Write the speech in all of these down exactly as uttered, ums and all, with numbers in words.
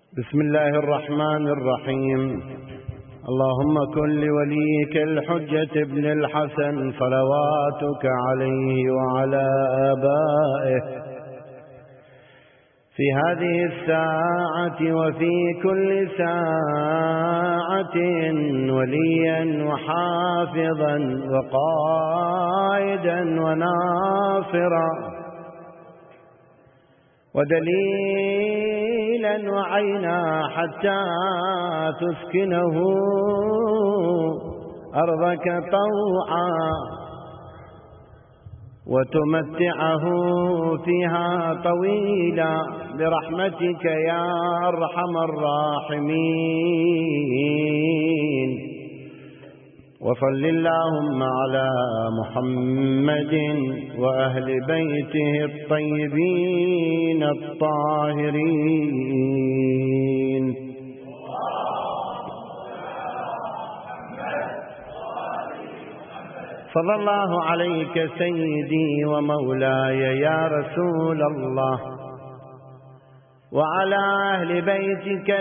بسم الله الرحمن الرحيم. اللهم كن لوليك الحجة ابن الحسن صلواتك عليه وعلى آبائه في هذه الساعة وفي كل ساعة وليا وحافظا وقائدا وناصرا ودليلا وعينا حتى تسكنه أرضك طوعا وتمتعه فيها طويلا برحمتك يا أرحم الراحمين. وصل اللهم على محمد وأهل بيته الطيبين الطاهرين. صلى الله عليك سيدي ومولاي يا رسول الله، وعلى أهل بيتك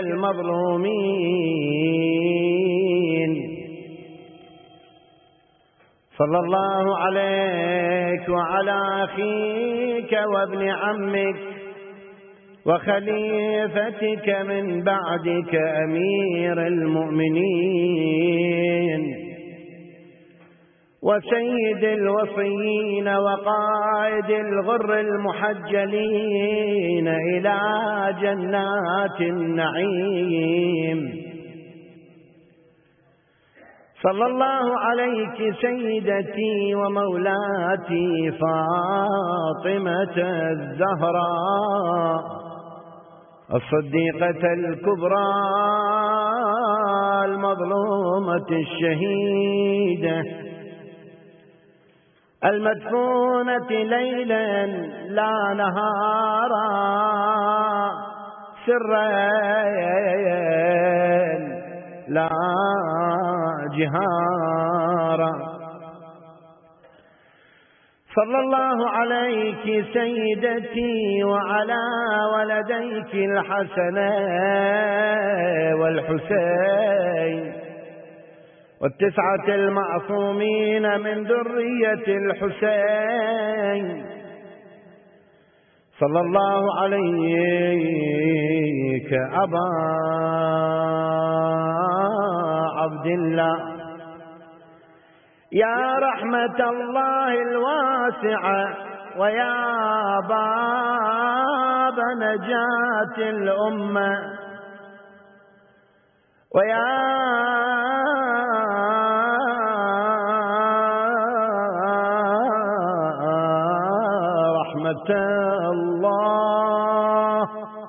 المظلومين. صلى الله عليك وعلى أخيك وابن عمك وخليفتك من بعدك أمير المؤمنين وسيد الوصيين وقائد الغر المحجلين إلى جنات النعيم. صلى الله عليك سيدتي ومولاتي فاطمة الزهراء الصديقة الكبرى المظلومة الشهيدة المدفونة ليلا لا نهارا سرا لا جهارا. صلى الله عليك سيدتي وعلى ولديك الحسن والحسين والتسعة المعصومين من ذرية الحسين. صلى الله عليك أبا عبد الله يا رحمة الله الواسعة ويا باب نجاة الأمة ويا رحمة الله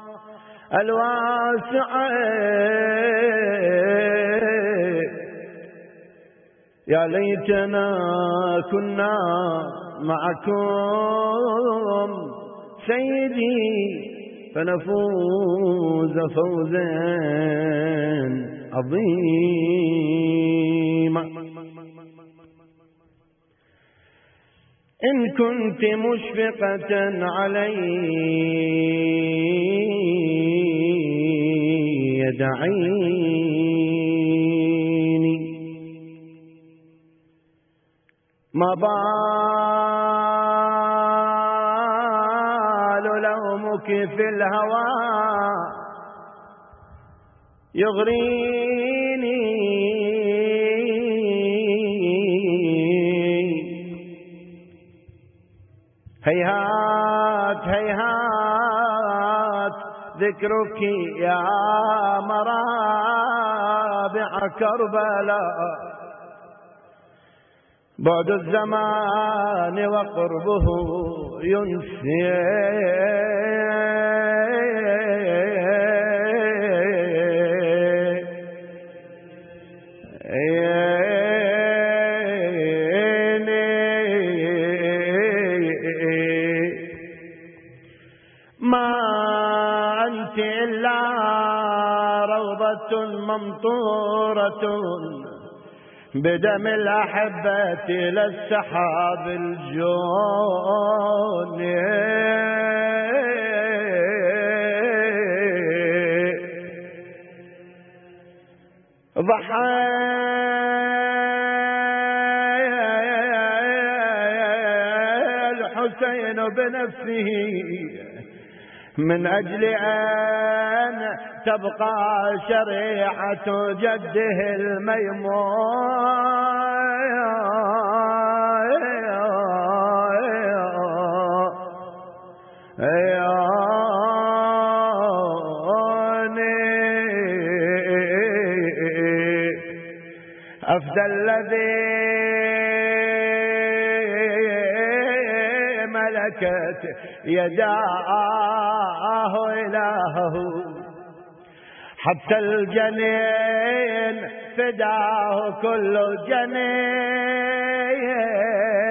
الواسعة يا ليتنا كنا معكم سيدي فنفوز فوزا عظيما. إن كنت مشفقة علي دعيني ما بال لومك في الهوى يغريني هيهات هيهات ذكرك يا مرابع كربلاء بعد الزمان وقربه ينسي ما أنت إلا روضة ممطورة بدم الأحبة للسحاب الجون ضحى الحسين بنفسه من أجل أن تبقى شريعة جده الميمون. أفدى الذي ملكت يداه إلهه حتى الجنين فداه كل جنين.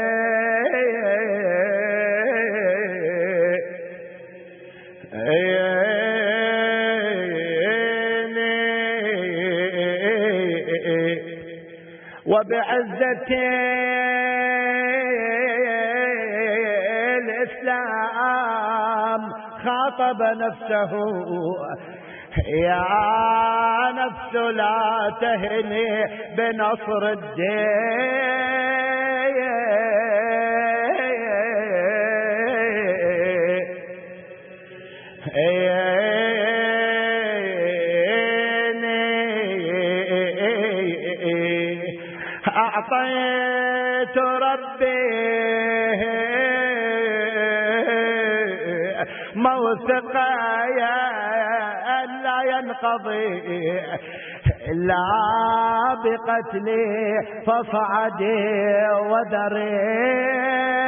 وبعزة الإسلام خاطب نفسه يا نفس لا تهني بنصر الدين. أعطيت ربي موثقا لا ينقضي إلا بقتلي فصعدي ودري.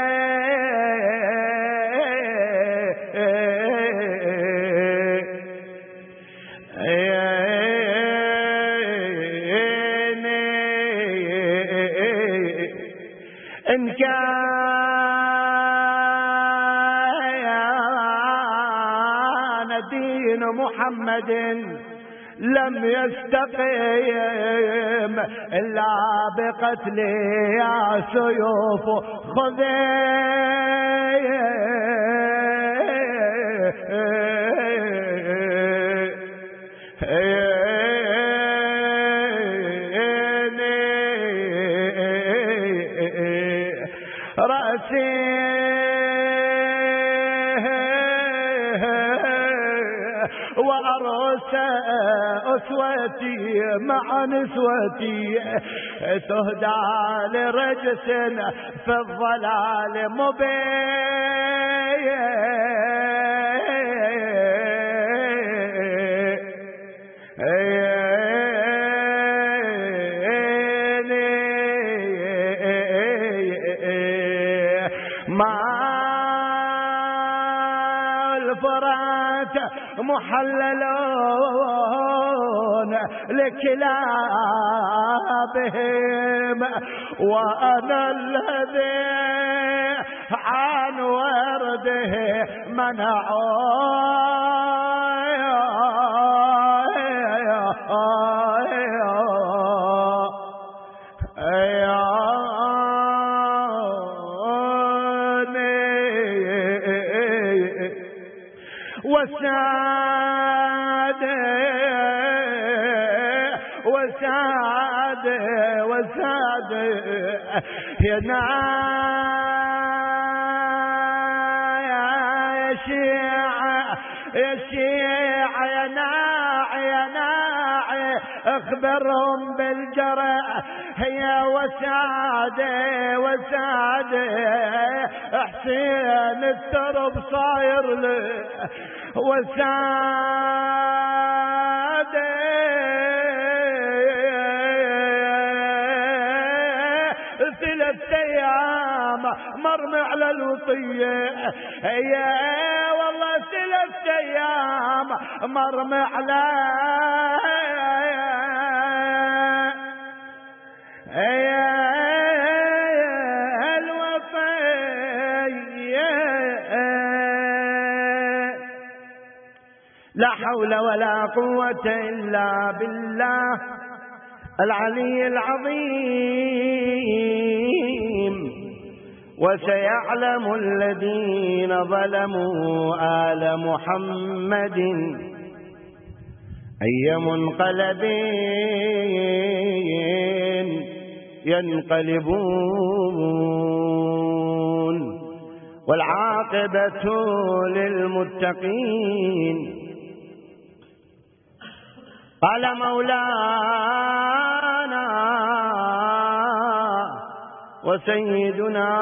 إن كان دين محمد لم يستقيم إلا بقتل يا سيوف خذي. رأسي وأرس أسوتي مع نسوتي تهدى لرجس في الضلال مبين. الفرات محللون لكلابهم وأنا الذي عن ورده منعون. وساد وساد وساد يا شيعة يا شيعة يا ناعي يا ناعي اخبرهم بالجرح يا وساد وساد حسين الترب صاير له وساد ثلاث ايام مرمي على الوطية يا والله ثلاث ايام مرمي على لا حول ولا قوة إلا بالله العلي العظيم. وسيعلم الذين ظلموا آل محمد أي منقلب ينقلبون والعاقبة للمتقين. قال مولانا وسيدنا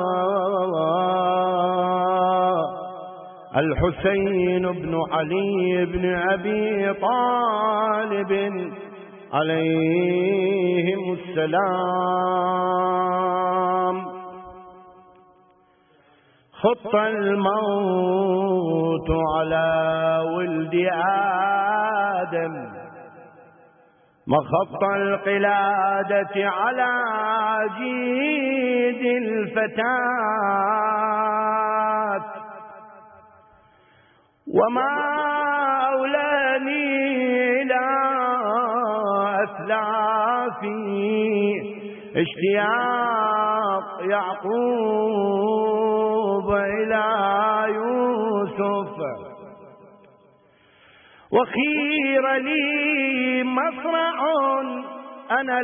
الحسين بن علي بن أبي طالب عليهم السلام خط الموت على ولد آدم مخط القلادة على جيد الفتاة وما أولاني إلى أسلافي اشتياق يعقوب إلى يوسف وخير لي مصرع أنا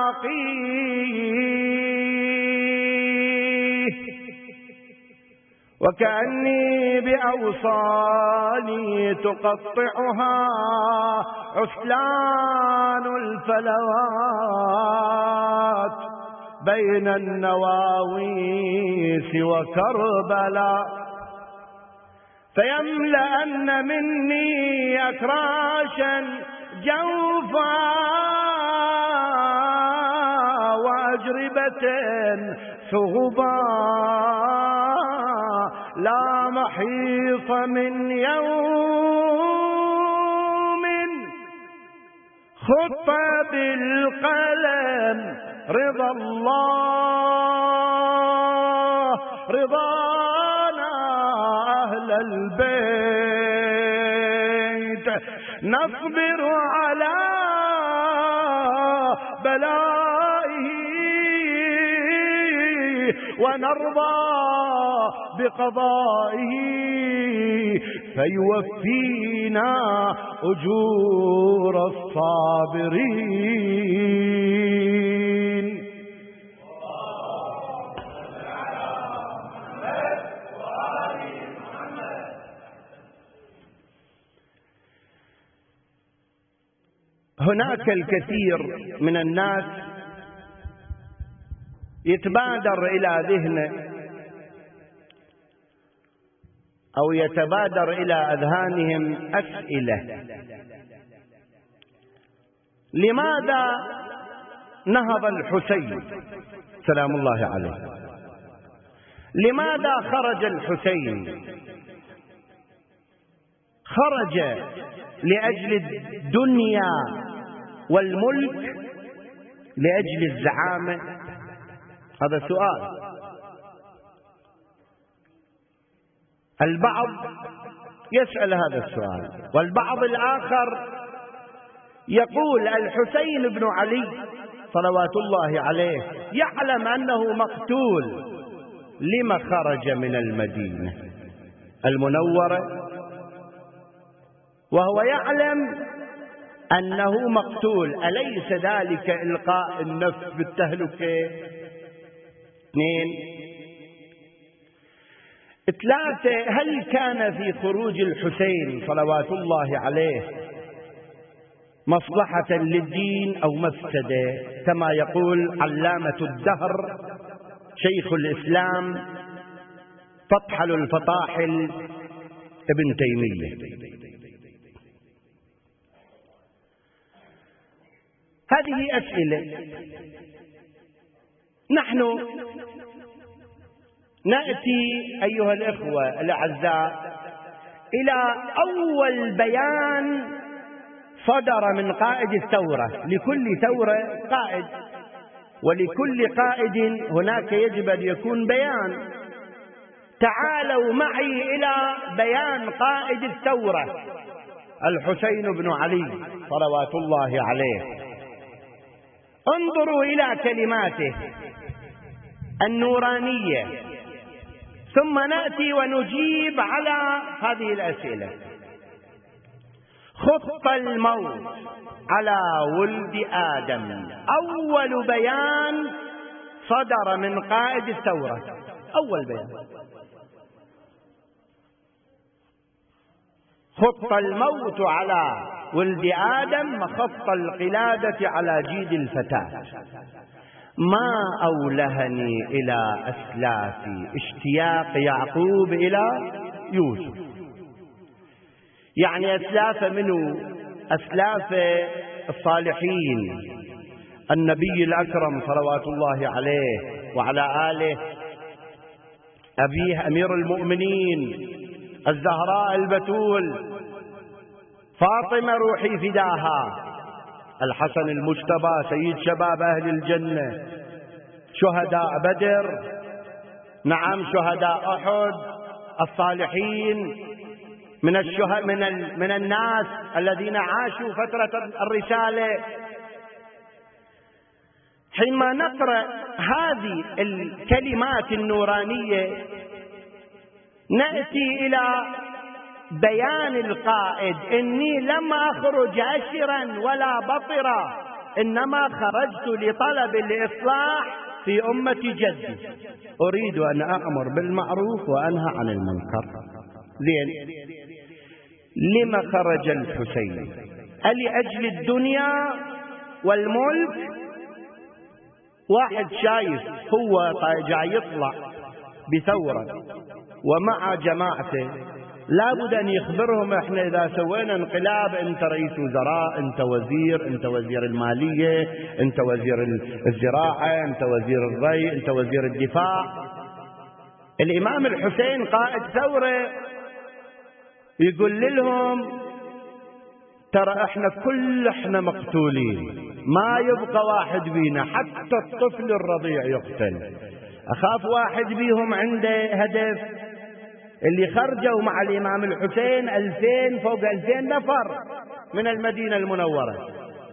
لاقيه وكأني بأوصالي تقطعها عسلان الفلوات بين النواويس وكربلاء فيملأن مني أكراشا جوفا وأجربة ثغبا لا محيص من يوم خط بالقلم رضا الله رضانا أهل البيت نصبر على بلائه ونرضى بقضائه فيوفينا أجور الصابرين. هناك الكثير من الناس يتبادر إلى ذهنه أو يتبادر إلى أذهانهم أسئلة: لماذا نهض الحسين سلام الله عليه؟ لماذا خرج الحسين؟ خرج لأجل الدنيا والملك؟ لأجل الزعامة؟ هذا سؤال. البعض يسأل هذا السؤال، والبعض الآخر يقول الحسين بن علي صلوات الله عليه يعلم أنه مقتول، لما خرج من المدينة المنورة وهو يعلم أنه مقتول؟ أليس ذلك إلقاء النفس بالتهلكة؟ اثنين. ثلاثة، هل كان في خروج الحسين صلوات الله عليه مصلحة للدين أو مفسدة كما يقول علامة الدهر شيخ الإسلام فطحل الفطاحل ابن تيمية؟ هذه أسئلة. نحن نأتي أيها الإخوة الأعزاء إلى أول بيان صدر من قائد الثورة. لكل ثورة قائد، ولكل قائد هناك يجب أن يكون بيان. تعالوا معي إلى بيان قائد الثورة الحسين بن علي صلوات الله عليه. انظروا إلى كلماته النورانية، ثم نأتي ونجيب على هذه الأسئلة. خط الموت على ولد آدم، أول بيان صدر من قائد الثورة، أول بيان: خط الموت على ولد آدم مخط القلادة على جيد الفتاة. ما أولهني إلى أسلافي اشتياق يعقوب إلى يوسف. يعني أسلاف منه؟ أسلاف الصالحين، النبي الأكرم صلوات الله عليه وعلى آله، أبيه أمير المؤمنين، الزهراء البتول، فاطمة روحي فداها، الحسن المجتبى سيد شباب أهل الجنة، شهداء بدر، نعم شهداء أحد، الصالحين من الشهداء من, ال... من الناس الذين عاشوا فترة الرسالة. حينما نقرأ هذه الكلمات النورانية نأتي إلى بيان القائد: إني لم أخرج أشرا ولا بطرا، إنما خرجت لطلب الإصلاح في أمة جدي، أريد أن أأمر بالمعروف وأنهى عن المنكر. زين، لما خرج الحسين؟ ألأجل الدنيا والملك؟ واحد شايف هو جاي يطلع بثورة ومع جماعته، لابد أن يخبرهم: احنا إذا سوينا انقلاب انت رئيس وزراء، انت وزير، انت وزير المالية، انت وزير الزراعة، انت وزير الري، انت وزير الدفاع. الإمام الحسين قائد ثورة يقول لهم: ترى احنا كل احنا مقتولين، ما يبقى واحد بينا، حتى الطفل الرضيع يقتل. أخاف واحد بيهم عنده هدف. اللي خرجوا مع الإمام الحسين ألفين، فوق ألفين نفر من المدينة المنورة،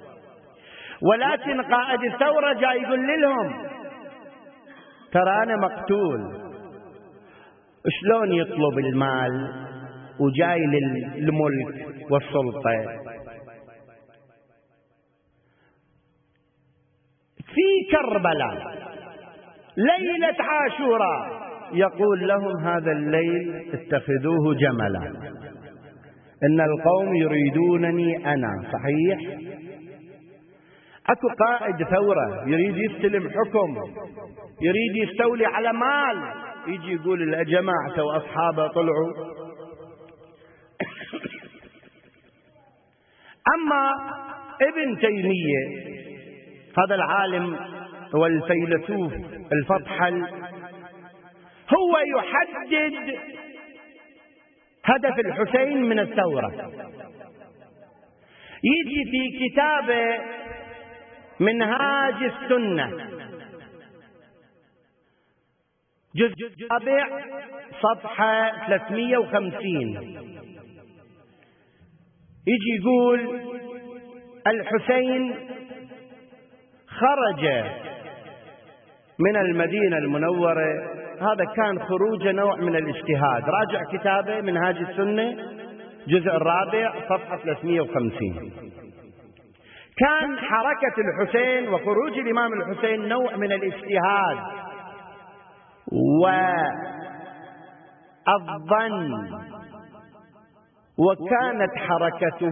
ولكن قائد الثورة جاي يقول لهم: ترى أنا مقتول. شلون يطلب المال وجاي للملك والسلطة؟ في كربلاء ليلة عاشوراء يقول لهم: هذا الليل اتخذوه جملا، إن القوم يريدونني أنا. صحيح؟ أكو قائد ثورة يريد يستلم حكم، يريد يستولي على مال، يجي يقول الجماعة وأصحابه طلعوا. أما ابن تيمية هذا العالم والفيلسوف الفطحل هو يحدد هدف الحسين من الثورة. يجي في كتابه منهاج السنة جزء رابع صفحة ثلاثمئة وخمسين، يجي يقول: الحسين خرج من المدينة المنورة، هذا كان خروج نوع من الاجتهاد. راجع كتابه منهاج السنة جزء الرابع صفحة ثلاثمئة وخمسين. كان حركة الحسين وخروج الإمام الحسين نوع من الاجتهاد والظن، وكانت حركته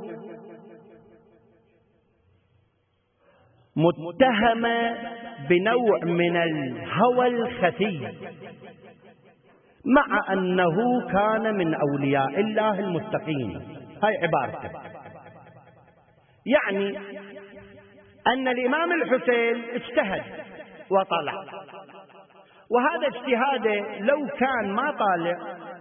متهمة بنوع من الهوى الخفي، مع أنه كان من أولياء الله المتقين. هاي عبارته، يعني أن الإمام الحسين اجتهد وطلع، وهذا اجتهاده لو كان ما طالع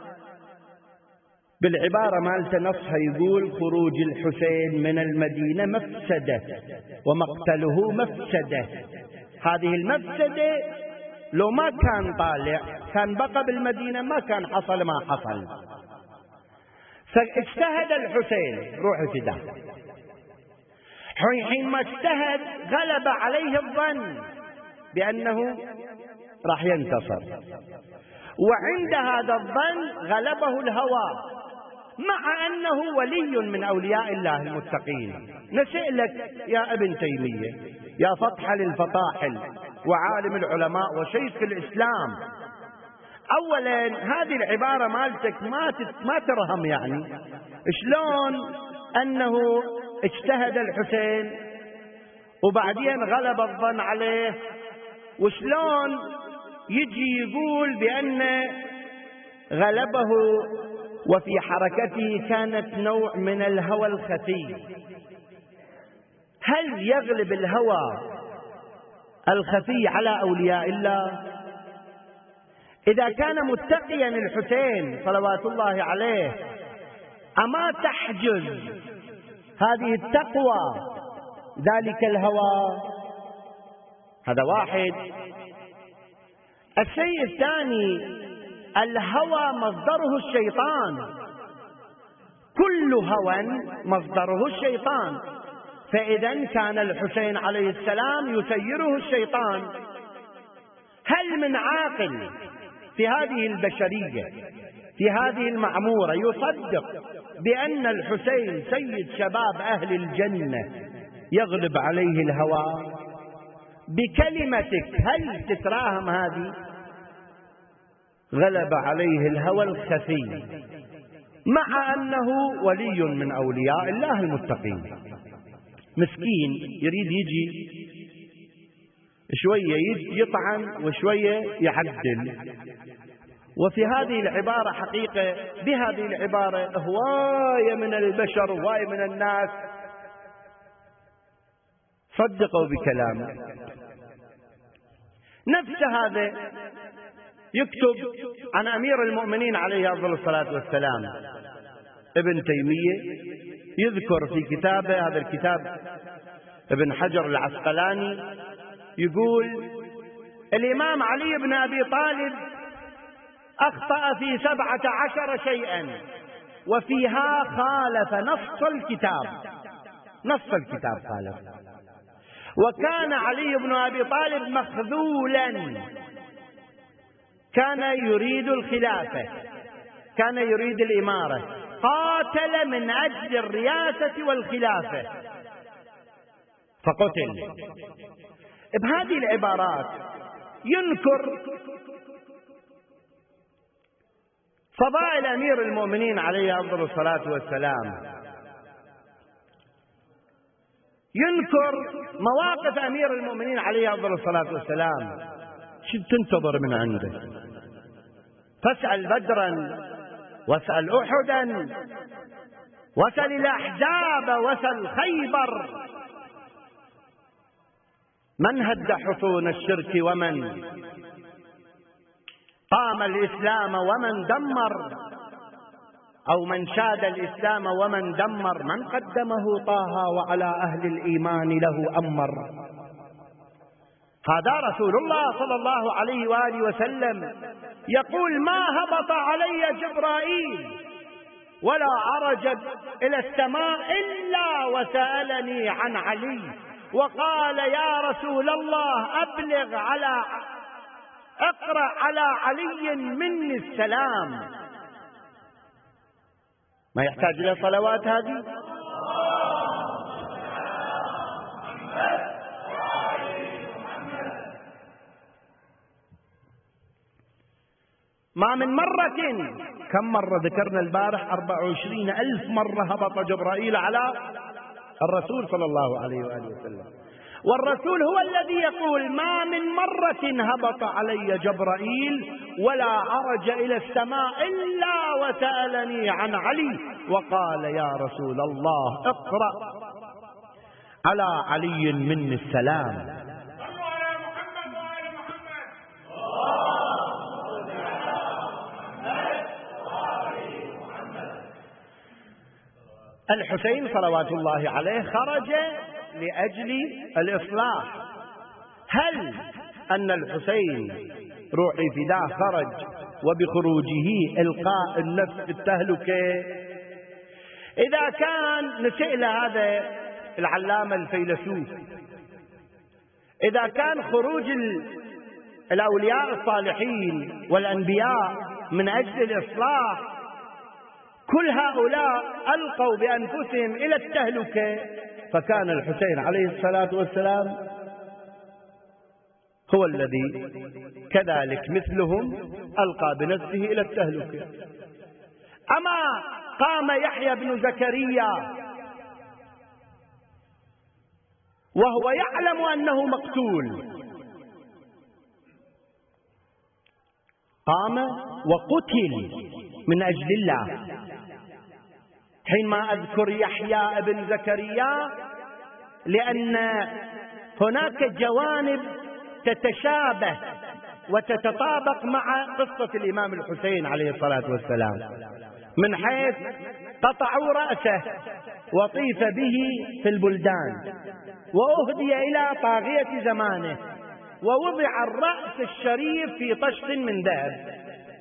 بالعبارة مالته نصها يقول: خروج الحسين من المدينة مفسدة ومقتله مفسدة. هذه المفسدة لو ما كان طالع كان بقى بالمدينة ما كان حصل ما حصل. فاجتهد الحسين روح فداه. حينما اجتهد غلب عليه الظن بأنه راح ينتصر، وعند هذا الظن غلبه الهوى، مع أنه ولي من أولياء الله المتقين. نسألك يا ابن تيمية يا فطحل الفطاحل وعالم العلماء وشيخ الإسلام، أولا هذه العبارة مالتك ما ما ترهم، يعني شلون أنه اجتهد الحسين وبعدين غلب الظن عليه، وشلون يجي يقول بأن غلبه وفي حركته كانت نوع من الهوى الخفي؟ هل يغلب الهوى الخفي على أولياء الله؟ إذا كان متقيا الحسين صلوات الله عليه، أما تحجز هذه التقوى ذلك الهوى؟ هذا واحد. الشيء الثاني، الهوى مصدره الشيطان، كل هوى مصدره الشيطان، فإذا كان الحسين عليه السلام يسيره الشيطان. هل من عاقل في هذه البشرية في هذه المعمورة يصدق بأن الحسين سيد شباب أهل الجنة يغلب عليه الهوى؟ بكلمتك هل تتراهم هذه؟ غلب عليه الهوى الخفي مع أنه ولي من أولياء الله المتقين. مسكين يريد يجي شوية يطعن وشوية يعدل. وفي هذه العبارة حقيقة، بهذه العبارة هواية من البشر وهواية من الناس صدقوا بكلامه. نفس هذا يكتب عن أمير المؤمنين عليه أفضل الصلاة والسلام ابن تيمية، يذكر في كتابه، هذا الكتاب ابن حجر العسقلاني، يقول الإمام علي بن أبي طالب أخطأ في سبعة عشر شيئا وفيها خالف نص الكتاب، نص الكتاب خالف. وكان علي بن أبي طالب مخذولا، كان يريد الخلافة، كان يريد الإمارة، قاتل من أجل الرياسة والخلافة فقتل. بهذه العبارات ينكر فضائل أمير المؤمنين عليه أفضل الصلاة والسلام، ينكر مواقف أمير المؤمنين عليه أفضل الصلاة والسلام. شو تنتظر من عنده؟ فاسأل بدرا واسأل أحدا واسأل الأحزاب واسأل خيبر، من هد حصون الشرك ومن قام الإسلام ومن دمر، أو من شاد الإسلام ومن دمر، من قدمه طه وعلى أهل الإيمان له أمر. هذا رسول الله صلى الله عليه وآله وسلم يقول ما هبط علي جبرائيل ولا عرج إلى السماء إلا وسألني عن علي وقال يا رسول الله أبلغ على اقرأ على علي مني السلام. ما يحتاج إلى صلوات هذه؟ ما من مرة، كم مرة ذكرنا البارح؟ أربع وعشرين ألف مرة هبط جبرائيل على الرسول صلى الله عليه وآله وسلم، والرسول هو الذي يقول ما من مرة هبط علي جبرائيل ولا عرج إلى السماء إلا وسألني عن علي وقال يا رسول الله اقرأ على علي مني السلام. الحسين صلوات الله عليه خرج لأجل الإصلاح. هل أن الحسين روحي فداه خرج وبخروجه إلقاء النفس في التهلكة؟ إذا كان نسأل هذا العلامة الفيلسوف، إذا كان خروج الأولياء الصالحين والأنبياء من أجل الإصلاح كل هؤلاء ألقوا بأنفسهم إلى التهلكة، فكان الحسين عليه الصلاة والسلام هو الذي كذلك مثلهم ألقى بنفسه إلى التهلكة. أما قام يحيى بن زكريا وهو يعلم أنه مقتول، قام وقتل من أجل الله. حينما أذكر يحيى بن زكريا لأن هناك جوانب تتشابه وتتطابق مع قصة الإمام الحسين عليه الصلاة والسلام، من حيث قطعوا رأسه وطيف به في البلدان وأهدي إلى طاغية زمانه ووضع الرأس الشريف في طشت من ذهب،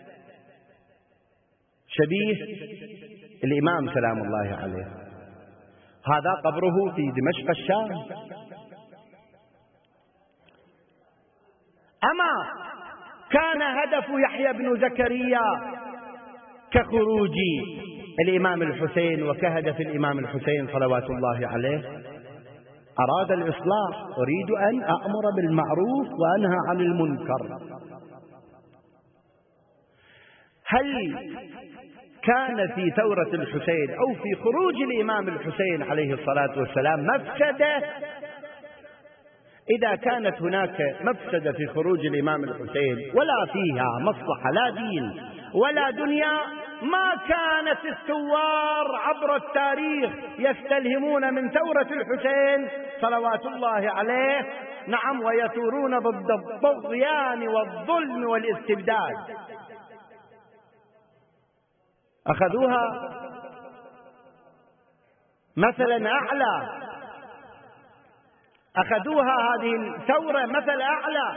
شبيه الإمام سلام الله عليه. هذا قبره في دمشق الشام. أما كان هدف يحيى بن زكريا كخروج الإمام الحسين وكهدف الإمام الحسين صلوات الله عليه، أراد الإصلاح، أريد أن أأمر بالمعروف وأنهى عن المنكر. هل كان في ثورة الحسين أو في خروج الإمام الحسين عليه الصلاة والسلام مفسدة؟ إذا كانت هناك مفسدة في خروج الإمام الحسين ولا فيها مصلحة لا دين ولا دنيا، ما كانت الثوار عبر التاريخ يستلهمون من ثورة الحسين صلوات الله عليه، نعم، ويثورون ضد الطغيان والظلم والاستبداد. أخذوها مثلا أعلى، أخذوها هذه الثورة مثل أعلى،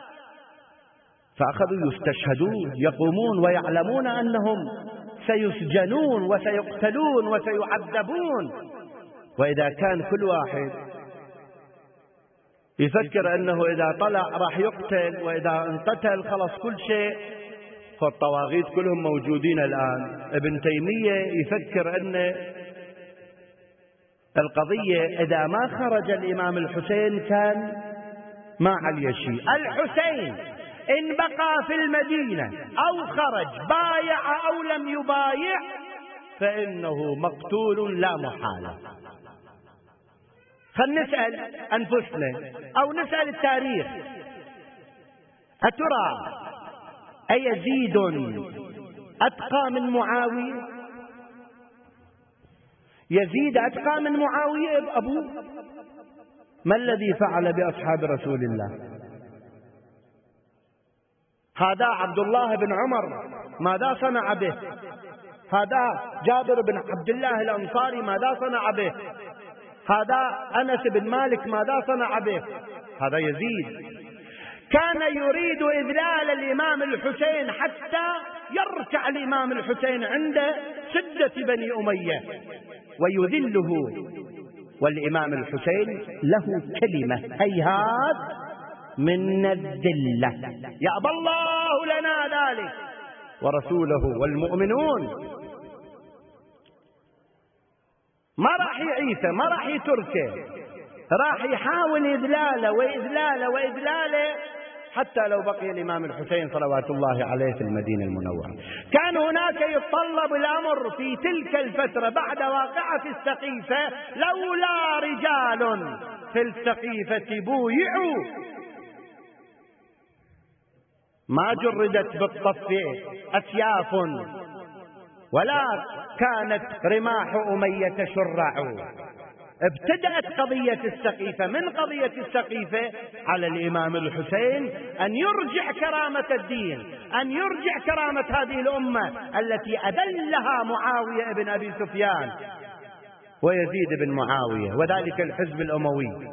فأخذوا يستشهدون، يقومون ويعلمون أنهم سيسجنون وسيقتلون وسيعذبون. وإذا كان كل واحد يفكر أنه إذا طلع راح يقتل وإذا انقتل خلص كل شيء، فالطواغيت كلهم موجودين الآن. ابن تيمية يفكر أن القضية إذا ما خرج الإمام الحسين كان ما عليه شيء. الحسين إن بقى في المدينة أو خرج بايع أو لم يبايع فإنه مقتول لا محالة. فلنسأل أنفسنا أو نسأل التاريخ، أترى أيزيد أتقى من معاوية؟ يزيد أتقى من معاوية أبوه؟ ما الذي فعل بأصحاب رسول الله؟ هذا عبد الله بن عمر ماذا صنع به؟ هذا جابر بن عبد الله الأنصاري ماذا صنع به؟ هذا أنس بن مالك ماذا صنع به؟ هذا يزيد كان يريد إذلال الإمام الحسين حتى يركع الإمام الحسين عند سدة بني أمية ويذله، والإمام الحسين له كلمة هيهات من الذلة، يأبى الله لنا ذلك ورسوله والمؤمنون. ما راح يعيثه، ما راح يتركه، راح يحاول إذلاله وإذلاله وإذلاله حتى لو بقي الإمام الحسين صلوات الله عليه في المدينة المنورة. كان هناك يتطلب الأمر في تلك الفترة بعد واقعة السقيفة، لولا رجال في السقيفة بويعوا ما جردت بالطف أسياف ولا كانت رماح أمية شرع. ابتدأت قضية السقيفة من قضية السقيفة على الإمام الحسين أن يرجع كرامة الدين، أن يرجع كرامة هذه الأمة التي أذلها معاوية بن أبي سفيان ويزيد بن معاوية وذلك الحزب الأموي.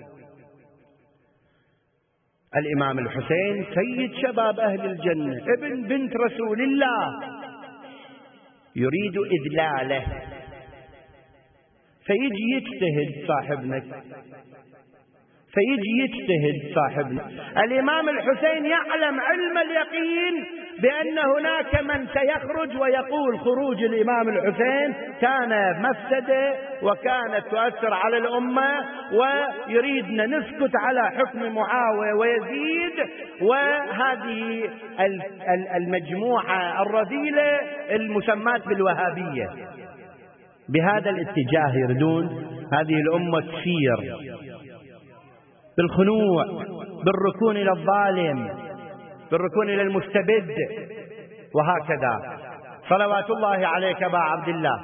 الإمام الحسين سيد شباب أهل الجنة، ابن بنت رسول الله، يريد إذلاله، فيجي يجتهد صاحبنا فيجي يجتهد صاحبنا الإمام الحسين يعلم علم اليقين بأن هناك من سيخرج ويقول خروج الإمام الحسين كان مفسدة وكانت تؤثر على الأمة، ويريدنا نسكت على حكم معاوية ويزيد وهذه المجموعة الرذيلة المسماة بالوهابية. بهذا الاتجاه يريدون هذه الأمة تسير بالخنوع، بالركون إلى الظالم، بالركون إلى المستبد، وهكذا. صلوات الله عليك أبا عبد الله.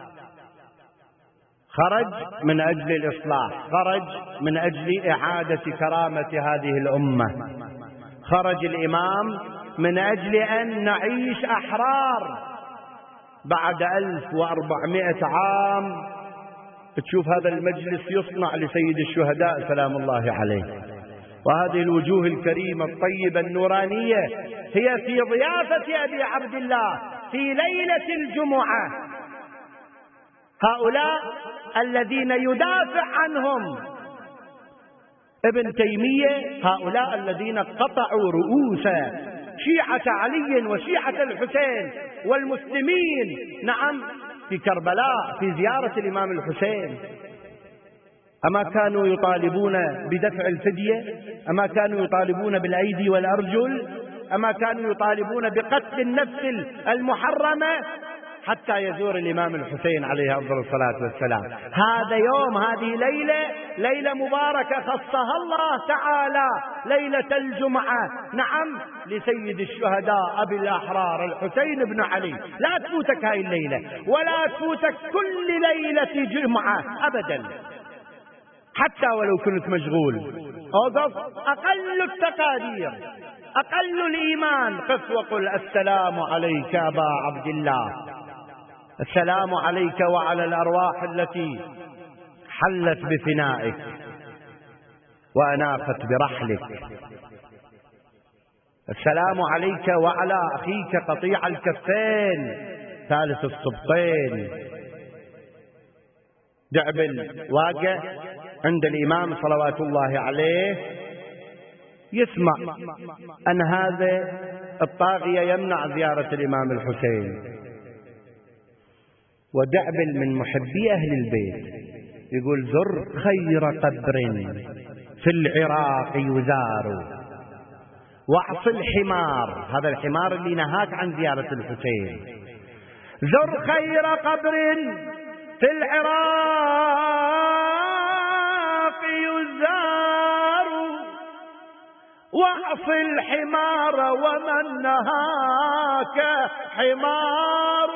خرج من أجل الإصلاح، خرج من أجل إعادة كرامة هذه الأمة، خرج الإمام من أجل أن نعيش أحرار بعد ألف وأربعمائة عام. تشوف هذا المجلس يصنع لسيد الشهداء سلام الله عليه، وهذه الوجوه الكريمة الطيبة النورانية هي في ضيافة أبي عبد الله في ليلة الجمعة. هؤلاء الذين يدافع عنهم ابن تيمية، هؤلاء الذين قطعوا رؤوس شيعة علي وشيعة الحسين والمسلمين، نعم، في كربلاء في زيارة الإمام الحسين. أما كانوا يطالبون بدفع الفدية؟ أما كانوا يطالبون بالأيدي والأرجل؟ أما كانوا يطالبون بقتل النفس المحرمة حتى يزور الإمام الحسين عليه أفضل الصلاة والسلام؟ هذا يوم، هذه ليلة، ليلة مباركة خصها الله تعالى، ليلة الجمعة، نعم، لسيد الشهداء أبي الأحرار الحسين بن علي. لا تفوتك هاي الليلة، ولا تفوتك كل ليلة جمعة أبدا، حتى ولو كنت مشغول. أوقف أقل التقادير، أقل الإيمان، قف وقل السلام عليك أبا عبد الله، السلام عليك وعلى الأرواح التي حلت بفنائك وأناخت برحلك، السلام عليك وعلى أخيك قطيع الكفين ثالث السبطين. دعبل واقع عند الإمام صلوات الله عليه، يسمع أن هذا الطاغية يمنع زيارة الإمام الحسين، ودعبل من محبي أهل البيت يقول زر خير قبر في العراق يزار وعص الحمار، هذا الحمار اللي نهاك عن زيارة الحسين، زر خير قبر في العراق يزار وعص الحمار ومن نهاك حمار،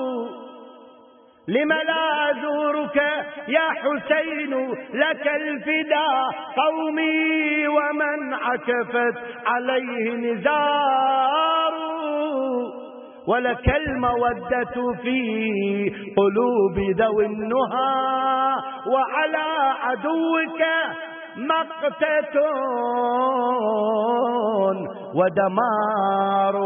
لم لا أزورك يا حسين لك الفداء قومي ومن عكفت عليه نزار، ولك المودة في قلوب ذوي النهى وعلى عدوك مقتة ودمار.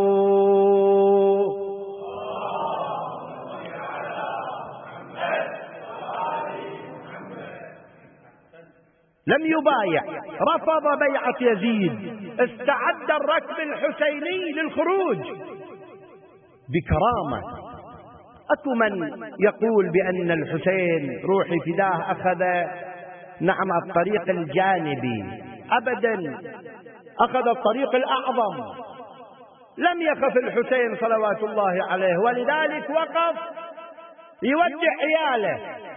لم يبايع، رفض بيعة يزيد، استعد الركب الحسيني للخروج بكرامة. أكو من يقول بأن الحسين روحي فداه أخذ نعم الطريق الجانبي، أبدا، أخذ الطريق الأعظم، لم يخف الحسين صلوات الله عليه، ولذلك وقف يودع عياله.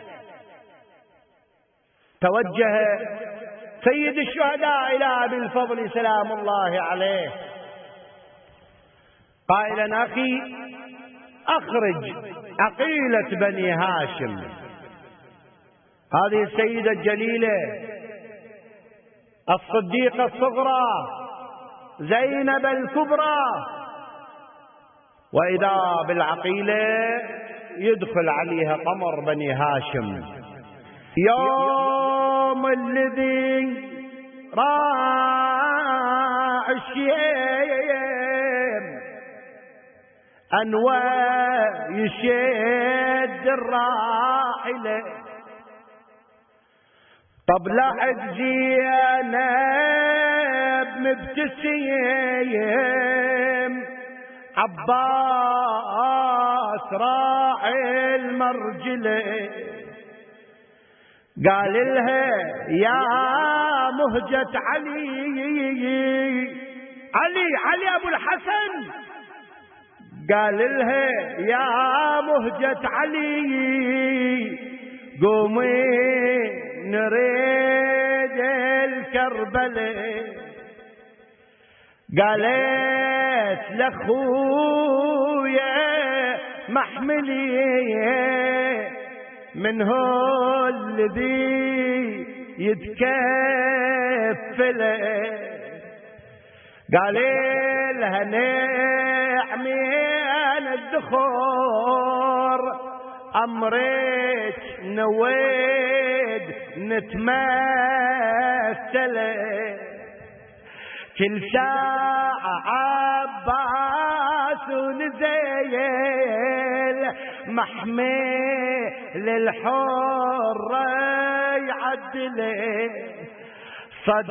توجه سيد الشهداء إلى أبي الفضل سلام الله عليه قائلا أخي أخرج عقيلة بني هاشم، هذه السيدة الجليلة الصديقة الصغرى زينب الكبرى، وإذا بالعقيلة يدخل عليها قمر بني هاشم. يوم الذي راع الشيم أنوى يشد الراحلة، طبلعت زينب مبتسم، عباس راعي المرجله، قال لها يا مهجة علي، علي علي ابو الحسن، قال لها يا مهجة علي قومي نريد الكربلاء. قالت لأخويا محملي من هو الذي يتكفل، قال لها نعمي انا الدخور امرك نويد نتمثل، كل ساعة عباس ونزيل محمي للحر يعدله، صد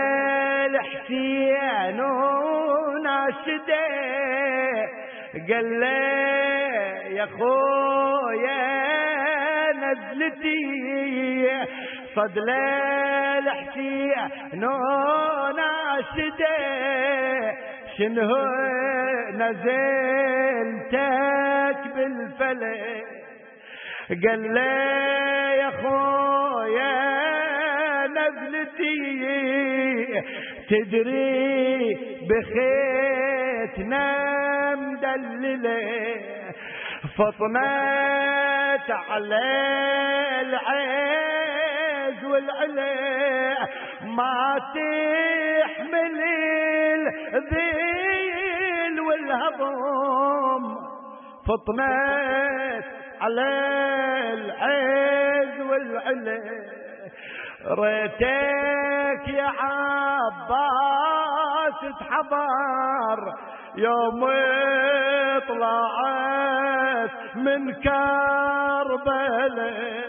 للحسين وناشده، قال له يا خويا نزلتي، صد للحسين وناشده، شنو نزلتك بالفلك، قال له يا خويا نزلتي تدري بخيتنا مدلله، فطمت على العز والعلا ما تحمل الذيل والهضم، فطمت على العز والعلا، ريتك يا عباس تحضر يوم طلعت من كربلاء،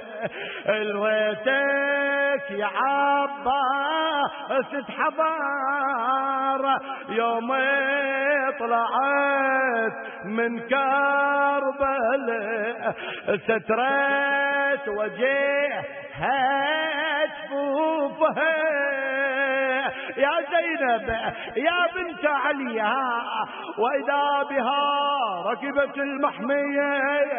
ريتك يا عباس تحضر يوم طلعت من كربلاء، سترت وجهها جفوفها يا زينب يا بنت علي، وإذا بها ركبت المحمية،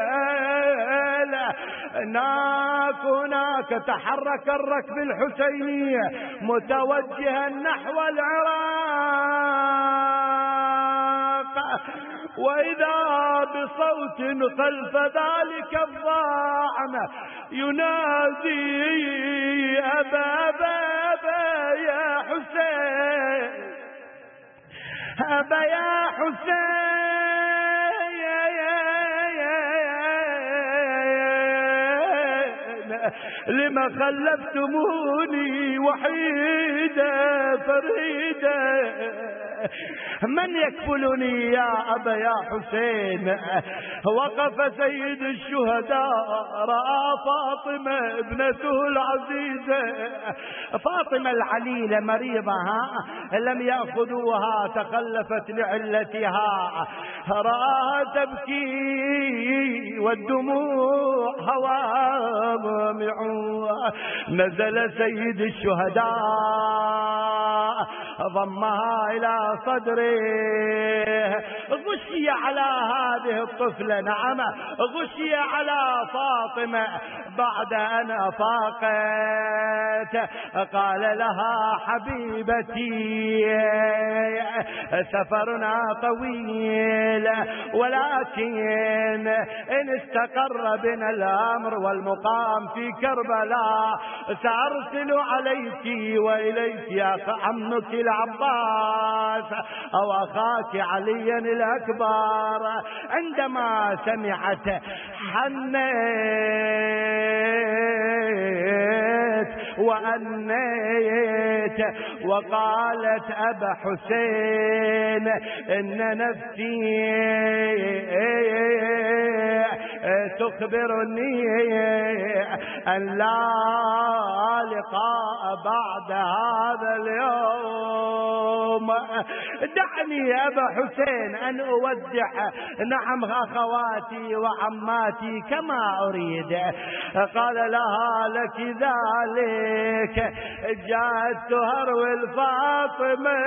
هناك هناك تحرك الركب الحسيني متوجها نحو العراق، وإذا بصوت خلف ذلك الضاعن ينادي أبا أبا يا حسين، أبا يا حسين، لما خلفتموني وحيدة فريدة، من يكفلني يا أبا يا حسين؟ وقف سيد الشهداء رأى فاطمة ابنته العزيزة، فاطمة العليلة مريضها لم يأخذوها تخلفت لعلتها، رآها تبكي والدموع هوامع، نزل سيد الشهداء ضمها إلى صدره، غشي على هذه الطفلة، نعم غشي على فاطمة بعد أن أفاقت، قال لها حبيبتي سفرنا طويل، ولكن إن استقر بنا الأمر والمقام في كربلاء سأرسل عليك وإليك يا عمك العباس أو أخاك عليا الأكبر. عندما سمعت حنيت وأنيت وقالت أبا حسين إن نفسي تخبرني أن لا لقاء بعد هذا اليوم. دعني يا أبا حسين أن أودع نعم أخواتي وعماتي كما أريد. قال لها لك ذلك. جاءت تهروي الفاطمة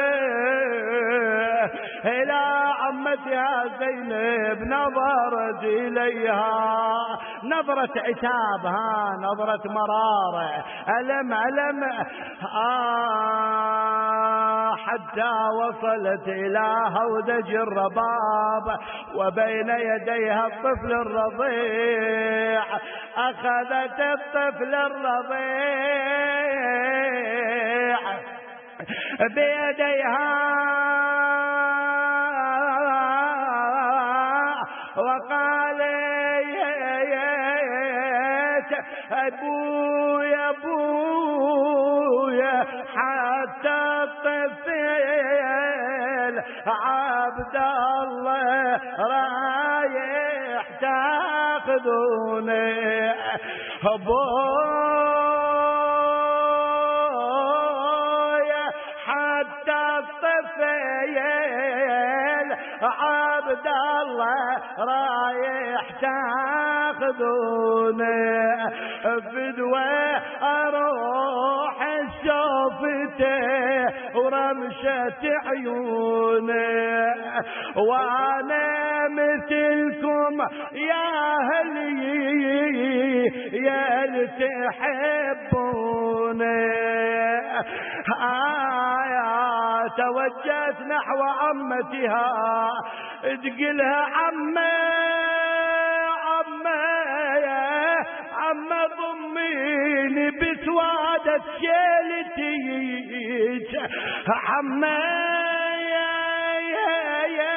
إلى عمتها زينب، نظرت إليها نظرة عتاب، ها نظرة مرارة، ألم ألم آه حتى وصلت إلى هودج الرباب وبين يديها الطفل الرضيع. أخذت الطفل الرضيع بيديها وقالت أبويا أبويا حتى الطفل عبد الله رايح تاخذوني. أبويا حتى الطفل عبد الله رايح تاخذوني. فدوى اروح شوفته ورمشة عيوني وانا مثلكم يا اهلي يا اللي تحبوني. آه توجهت نحو عمتها تقلها عمي عمي عمي ضميني بسوادة شيلتيك عمي يا يا يا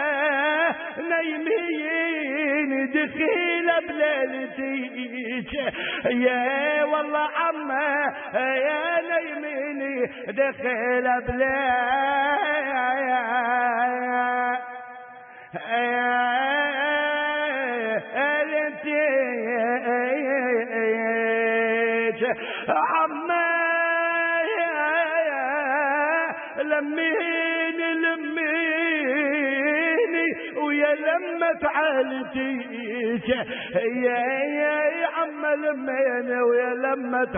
نيميني دخيلة بليلتيك يا والله عمي يا نيميني دخيلة بليلتيك عمي لميني لميني ويا لمة عالتيك يا يا عم لميني ويا لمة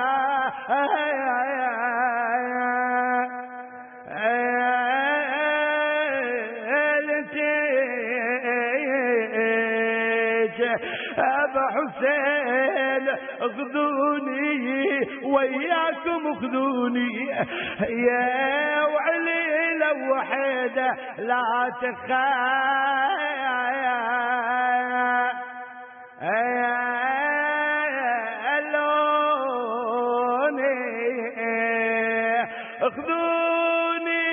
عالتيك. أبا حسين اخذوني وياكم اخذوني يا وعليلة وحيدة لا تخالوني. اخذوني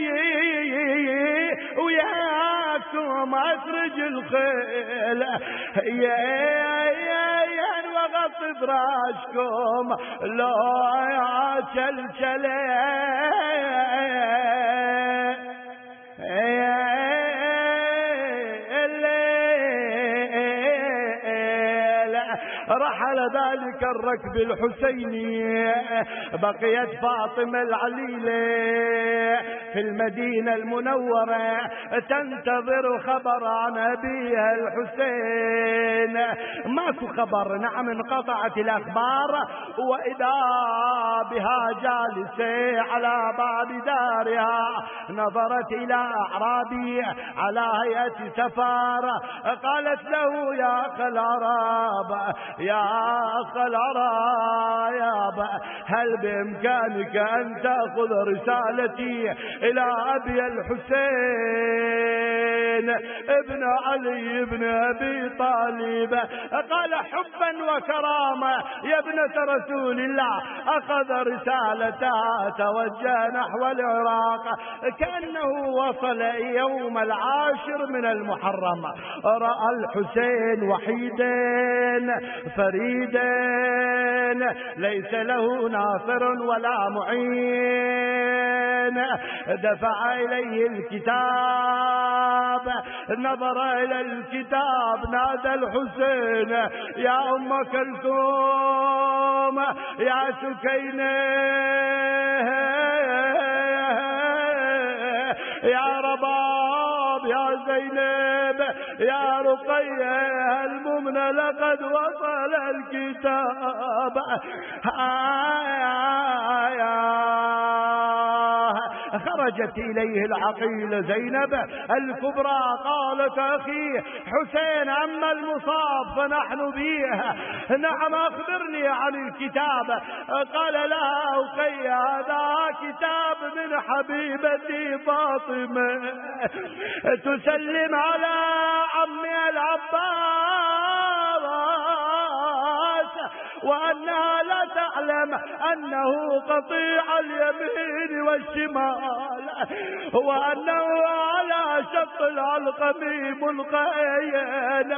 وياكم اخرج الخيل يا يا يا وغط براشكم لو يا شلشلة يا الليل. رحل ذلك الركب الحسيني بقيت فاطمة العليلة في المدينة المنورة تنتظر خبر عن أبيها الحسين. ماكو خبر، نعم انقطعت الأخبار، وإذا بها جالسة على باب دارها نظرت إلى أعرابي على هيئة سفار. قالت له يا أخ العرب يا أخ العرب هل بإمكانك أن تأخذ رسالتي إلى أبي الحسين ابن علي ابن أبي طالب؟ قال حبا وكرامة يا ابنة رسول الله. أخذ رسالتها توجه نحو العراق كأنه وصل يوم العاشر من المحرم. رأى الحسين وحيدا فريدا ليس له ناصر ولا معين. دفع إليه الكتاب نظر إلى الكتاب نادى الحسين يا أم كلثوم يا سكينة يا رباب يا زينب يا رقية المؤمنة لقد وصل الكتاب. خرجت إليه العقيلة زينب الكبرى قالت أخي حسين أما المصاب فنحن بيه. نعم أخبرني عن الكتاب. قال لا أخي هذا كتاب من حبيبتي فاطمة تسلم على عمي العباس وأنها لا تعلم أنه قطيع اليمين والشمال وأنه على شق العلقم ملقين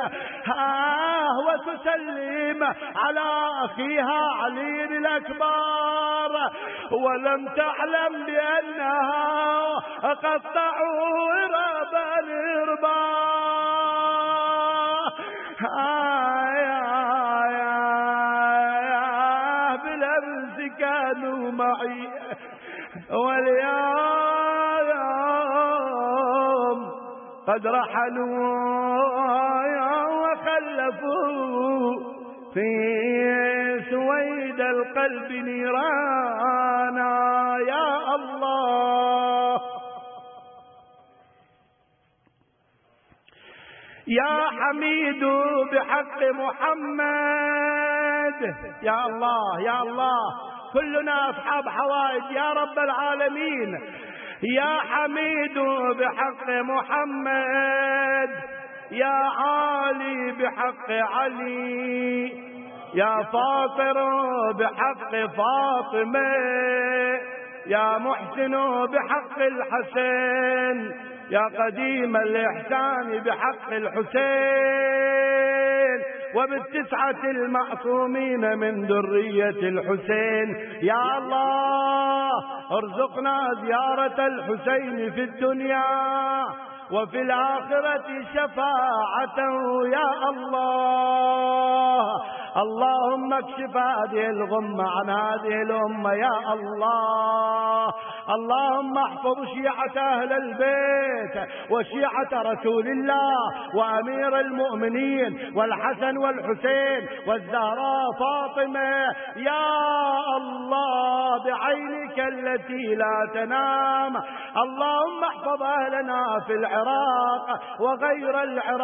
وتسلم على أخيها علي الأكبر ولم تعلم بأنها قطعوا إربا الإربا. كانوا معي واليوم قد رحلوا وخلفوا في سويد القلب نيرانا. يا الله يا حميد بحق محمد. يا الله يا الله كلنا أصحاب حوائج يا رب العالمين. يا حميد بحق محمد يا عالي بحق علي يا فاطر بحق فاطمة يا محسن بحق الحسين يا قديم الإحسان بحق الحسين وبالتسعة المعصومين من ذرية الحسين. يا الله ارزقنا زيارة الحسين في الدنيا وفي الآخرة شفاعته. يا الله اللهم اكشف هذه الغمة عن هذه الأمة. يا الله اللهم احفظ شيعة أهل البيت وشيعة رسول الله وأمير المؤمنين والحسن والحسين والزهراء فاطمة. يا الله بعينك التي لا تنام اللهم احفظ أهلنا في العراق وغير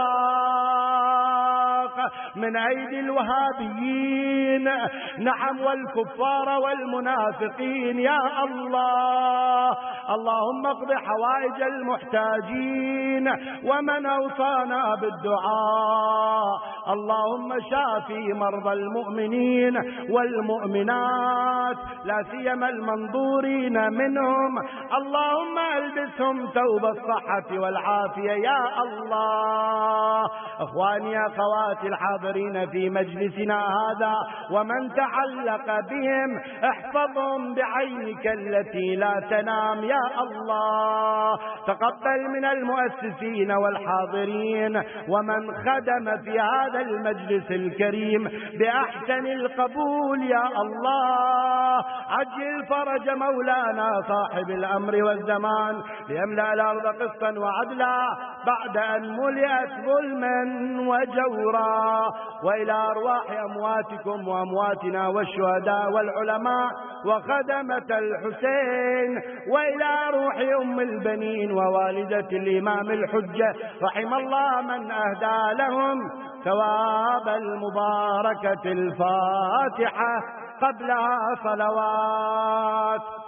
العراق من أيدي الوهابيين نعم والكفار والمنافقين. يا الله اللهم اقض حوائج المحتاجين ومن أوصانا بالدعاء. اللهم شافي مرضى المؤمنين والمؤمنات لا سيما المنظورين منهم. اللهم البسهم ثوب الصحة والعافية. يا الله اخواني اخواتي الحاضرين في مجلسنا هذا ومن تعلق بهم احفظهم بعينك التي لا تنام. يا الله تقبل من المؤسسين والحاضرين ومن خدم في هذا المجلس الكريم بأحسن القبول. يا الله عجل فرج مولانا صاحب الأمر والزمان ليملأ الأرض قسطا وعدلا بعد أن ملئت ظلما وجورا. وإلى أرواح أمواتكم وأمواتنا والشهداء والعلماء وخدمة الحسين وإلى روح أم البنين ووالدة الإمام الحجة رحم الله من أهدى لهم ثواب المباركة الفاتحة قبلها صلوات.